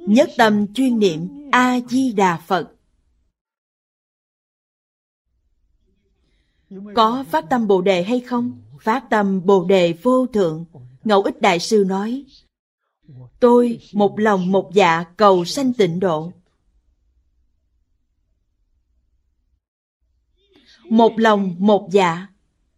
nhất tâm chuyên niệm A-di-đà Phật. Có phát tâm Bồ Đề hay không? Phát tâm Bồ Đề vô thượng. Ngẫu Ích Đại Sư nói, tôi một lòng một dạ cầu sanh tịnh độ. Một lòng một dạ.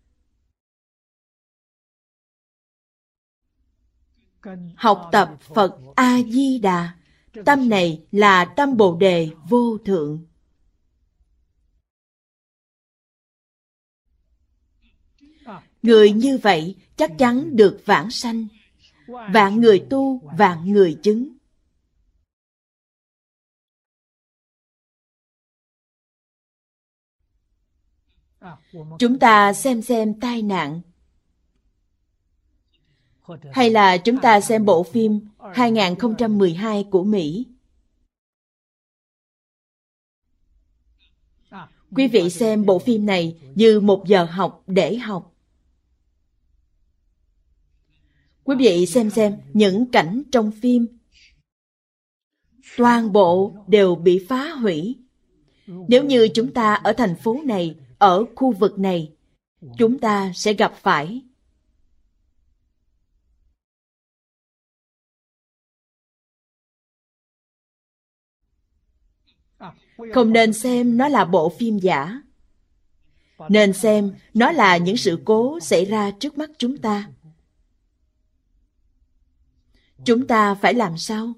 Học tập Phật A-di-đà. Tâm này là tâm Bồ Đề vô thượng. Người như vậy chắc chắn được vãng sanh. Vạn người tu, vạn người chứng. Chúng ta xem tai nạn. Hay là chúng ta xem bộ phim 2012 của Mỹ. Quý vị xem bộ phim này như một giờ học để học. Quý vị xem những cảnh trong phim. Toàn bộ đều bị phá hủy. Nếu như chúng ta ở thành phố này, ở khu vực này, chúng ta sẽ gặp phải. Không nên xem nó là bộ phim giả. Nên xem nó là những sự cố xảy ra trước mắt chúng ta. Chúng ta phải làm sao?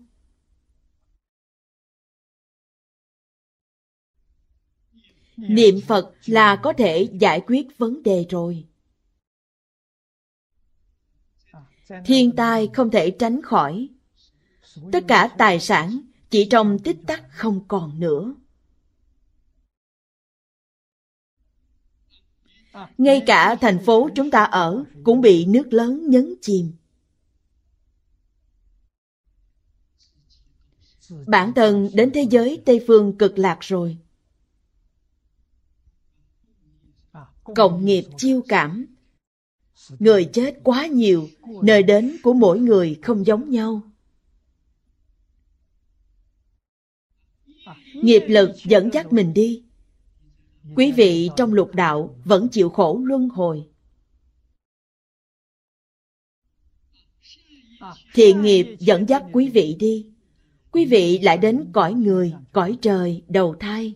Niệm Phật là có thể giải quyết vấn đề rồi. Thiên tai không thể tránh khỏi. Tất cả tài sản chỉ trong tích tắc không còn nữa. Ngay cả thành phố chúng ta ở cũng bị nước lớn nhấn chìm. Bản thân đến thế giới Tây phương cực lạc rồi. Cộng nghiệp chiêu cảm. Người chết quá nhiều, nơi đến của mỗi người không giống nhau. Nghiệp lực dẫn dắt mình đi. Quý vị trong lục đạo vẫn chịu khổ luân hồi. Thiện nghiệp dẫn dắt quý vị đi. Quý vị lại đến cõi người, cõi trời, đầu thai.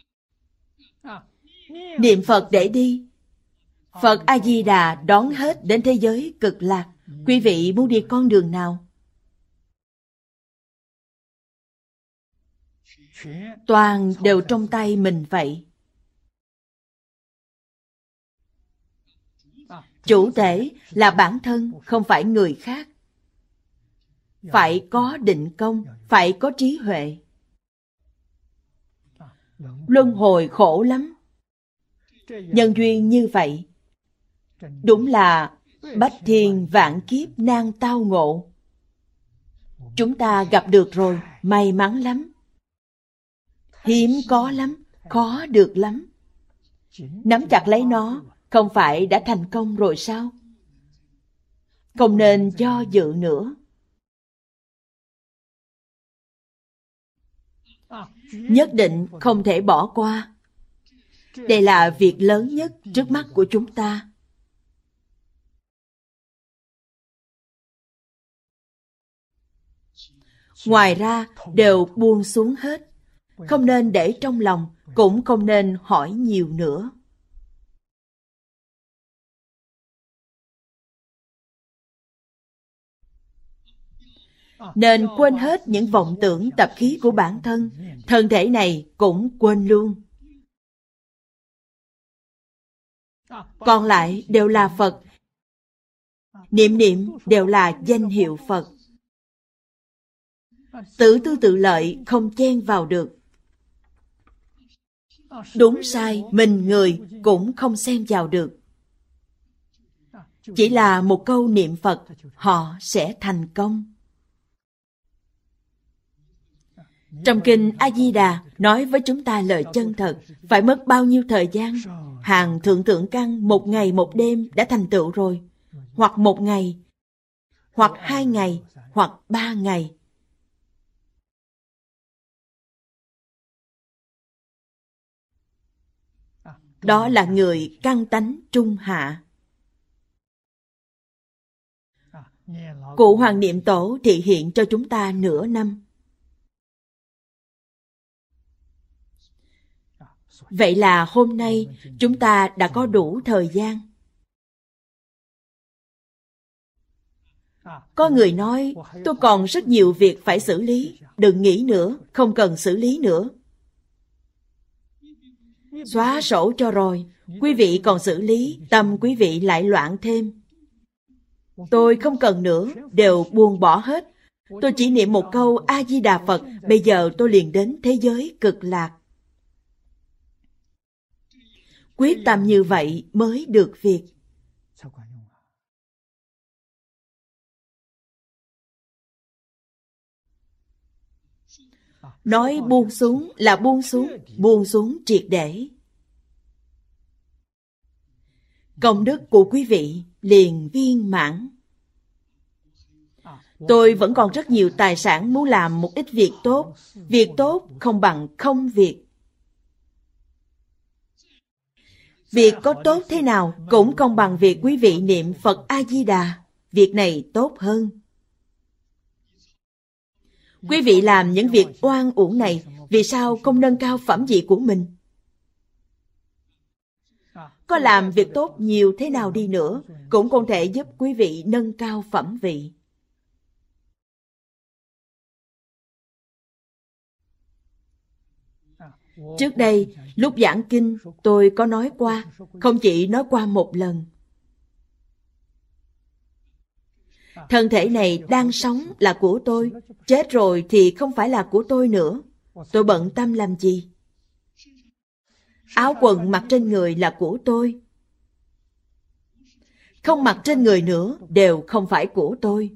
Niệm Phật để đi. Phật A-di-đà đón hết đến thế giới cực lạc. Quý vị muốn đi con đường nào? Toàn đều trong tay mình vậy. Chủ thể là bản thân, không phải người khác. Phải có định công, phải có trí huệ. Luân hồi khổ lắm. Nhân duyên như vậy, đúng là bách thiên vạn kiếp nan tao ngộ. Chúng ta gặp được rồi, may mắn lắm. Hiếm có lắm, khó được lắm. Nắm chặt lấy nó, không phải đã thành công rồi sao? Không nên do dự nữa. Nhất định không thể bỏ qua. Đây là việc lớn nhất trước mắt của chúng ta. Ngoài ra đều buông xuống hết. Không nên để trong lòng, cũng không nên hỏi nhiều nữa. Nên quên hết những vọng tưởng tập khí của bản thân. Thân thể này cũng quên luôn. Còn lại đều là Phật. Niệm niệm đều là danh hiệu Phật. Tự tư tự lợi không chen vào được. Đúng sai, mình người cũng không xen vào được. Chỉ là một câu niệm Phật, họ sẽ thành công. Trong kinh A-di-đà nói với chúng ta lời chân thật, phải mất bao nhiêu thời gian? Hàng thượng thượng căn 1 ngày 1 đêm đã thành tựu rồi. Hoặc 1 ngày, hoặc 2 ngày, hoặc 3 ngày. Đó là người căn tánh trung hạ. Cụ Hoàng Niệm Tổ thị hiện cho chúng ta nửa năm. Vậy là hôm nay chúng ta đã có đủ thời gian. Có người nói, tôi còn rất nhiều việc phải xử lý, đừng nghĩ nữa, không cần xử lý nữa. Xóa sổ cho rồi, quý vị còn xử lý, tâm quý vị lại loạn thêm. Tôi không cần nữa, đều buông bỏ hết. Tôi chỉ niệm một câu A-di-đà Phật, bây giờ tôi liền đến thế giới cực lạc. Quyết tâm như vậy mới được việc. Nói buông xuống là buông xuống triệt để. Công đức của quý vị liền viên mãn. Tôi vẫn còn rất nhiều tài sản muốn làm một ít việc tốt. Việc tốt không bằng không việc. Việc có tốt thế nào cũng không bằng việc quý vị niệm Phật A-di-đà. Việc này tốt hơn. Quý vị làm những việc oan uổng này, vì sao không nâng cao phẩm vị của mình? Có làm việc tốt nhiều thế nào đi nữa, cũng không thể giúp quý vị nâng cao phẩm vị. Trước đây, lúc giảng kinh, tôi có nói qua, không chỉ nói qua một lần. Thân thể này đang sống là của tôi, chết rồi thì không phải là của tôi nữa. Tôi bận tâm làm gì? Áo quần mặc trên người là của tôi. Không mặc trên người nữa đều không phải của tôi.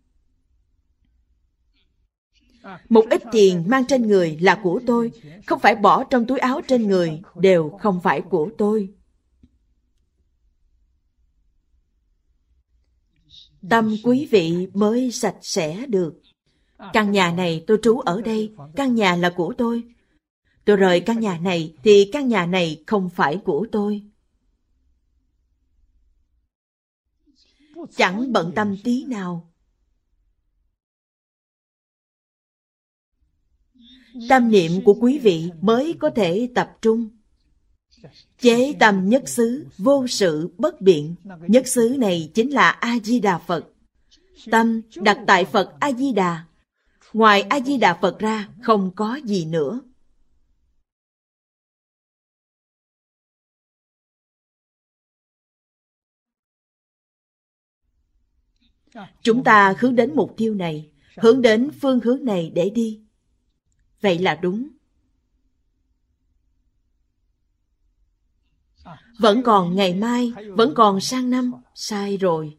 Một ít tiền mang trên người là của tôi, không phải bỏ trong túi áo trên người đều không phải của tôi. Tâm quý vị mới sạch sẽ được. Căn nhà này tôi trú ở đây, căn nhà là của tôi. Tôi rời căn nhà này thì căn nhà này không phải của tôi. Chẳng bận tâm tí nào. Tâm niệm của quý vị mới có thể tập trung. Chế tâm nhất xứ, vô sự bất biện. Nhất xứ này chính là A-di-đà Phật. Tâm đặt tại Phật A-di-đà. Ngoài A-di-đà Phật ra không có gì nữa. Chúng ta hướng đến mục tiêu này, hướng đến phương hướng này để đi. Vậy là đúng. Vẫn còn ngày mai, vẫn còn sang năm, sai rồi.